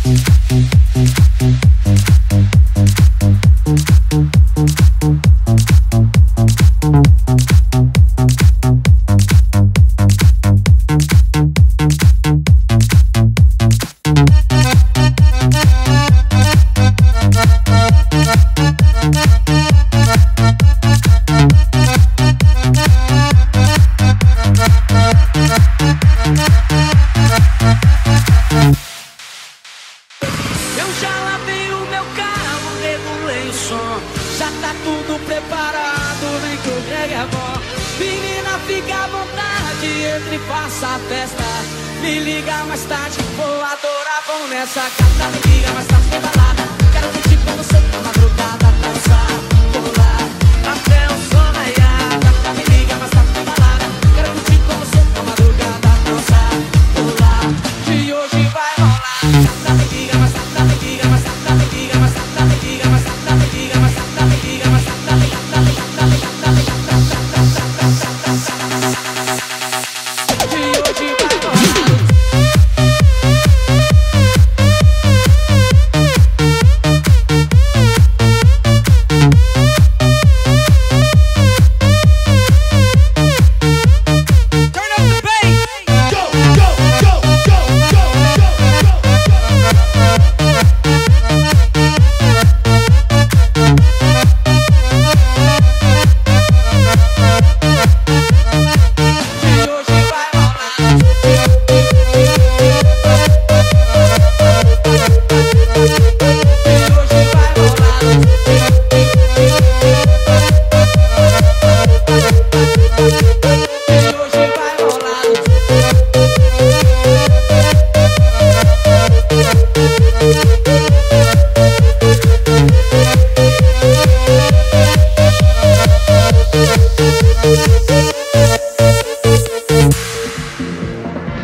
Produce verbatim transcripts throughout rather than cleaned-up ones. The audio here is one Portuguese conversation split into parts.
Já tá tudo preparado, vem que o reggae é bom. Menina, fica à vontade, entre e faça a festa. Me liga mais tarde, vou adorar, vamos nessa gata. Me liga mais tarde, tem balada. Quero curtir com você na madrugada, dançar, pular, até o sol raiar. Gata, me liga mais tarde, tem balada. Quero curtir com você na madrugada, dançar, pular, que hoje vai rolar. Gata, me liga mais tarde, me liga mais tarde, me liga mais tarde, me liga mais tarde, me liga mais tarde.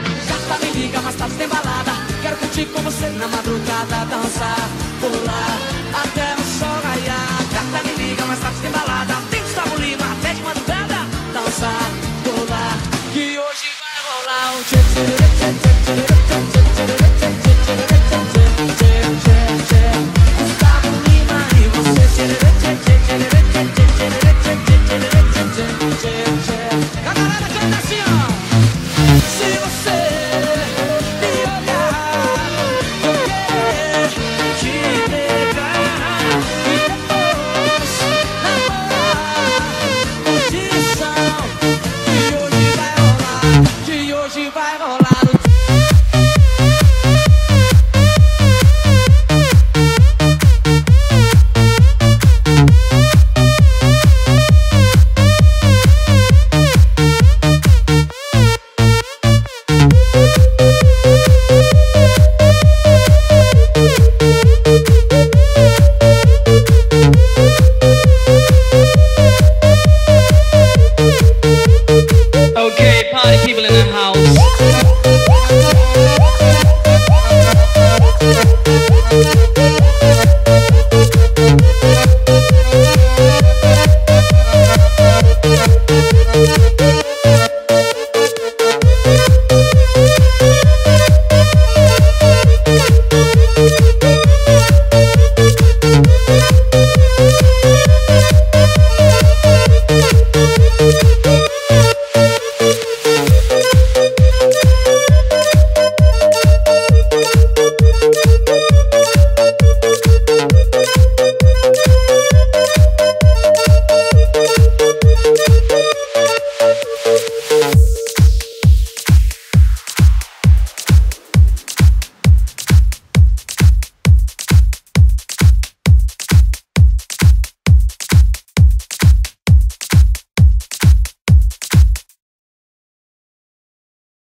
Liga mais tarde, tem balada. Quero curtir com você na madrugada, dançar, pular.